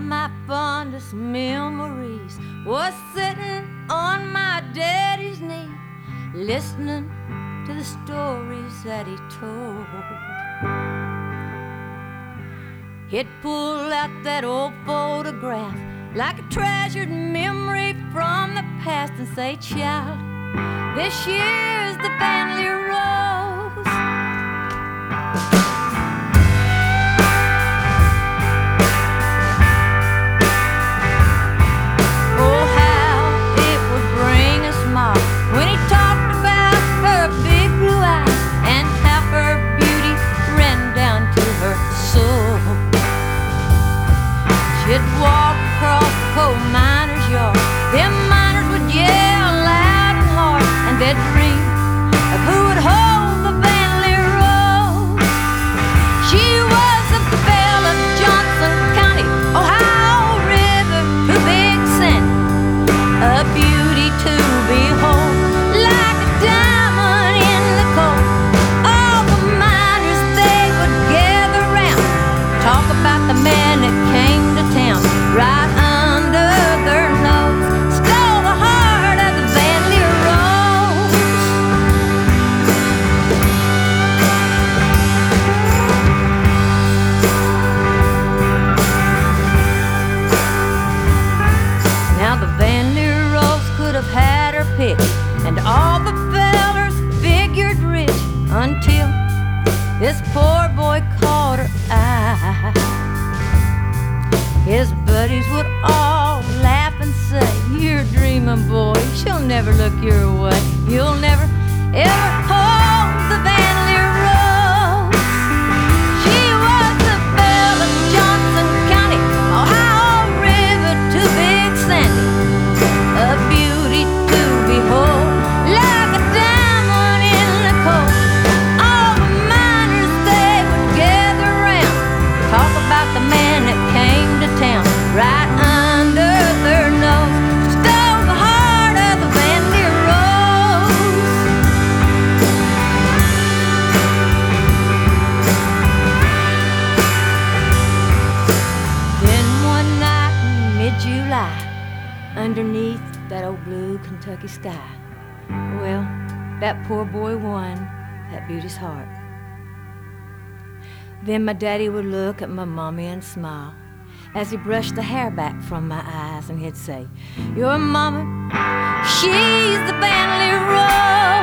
my fondest memories was sitting on my daddy's knee, listening to the stories that he told. He'd pull out that old photograph like a treasured memory from the past and say, child, this year's the Vanley Rose. Oh, how it would bring a smile when he talked about her big blue eyes and how her beauty ran down to her soul. She'd walk across the coal miner's yard. Them miners would yell loud and hard, and they'd dream of who would hold the Vanley Rose. She was a belle of Johnson County, Ohio River to Big Sandy, a beauty to behold, like a diamond in the coal. All the miners, they would gather round, talk about the man that came to town right under their nose, stole the heart of the Vanley Rose. Now the Vanley Rose could have had her pick, and all the fellers figured rich, until this poor boy caught her eye. His buddies would all laugh and say, you're dreaming, boy, she'll never look your way. You'll never, ever hold the Vanley Rose. She was the belle of Johnson County, Ohio River to Big Sandy, a beauty to behold, like a diamond in the coal. All the miners, they would gather round, talk about the man that came to town right under their nose, stole the heart of the Vanley Rose. Then one night in mid-July, underneath that old blue Kentucky sky, well, that poor boy won that beauty's heart. Then my daddy would look at my mommy and smile as he brushed the hair back from my eyes, and he'd say, your mama, she's the Vanley Rose.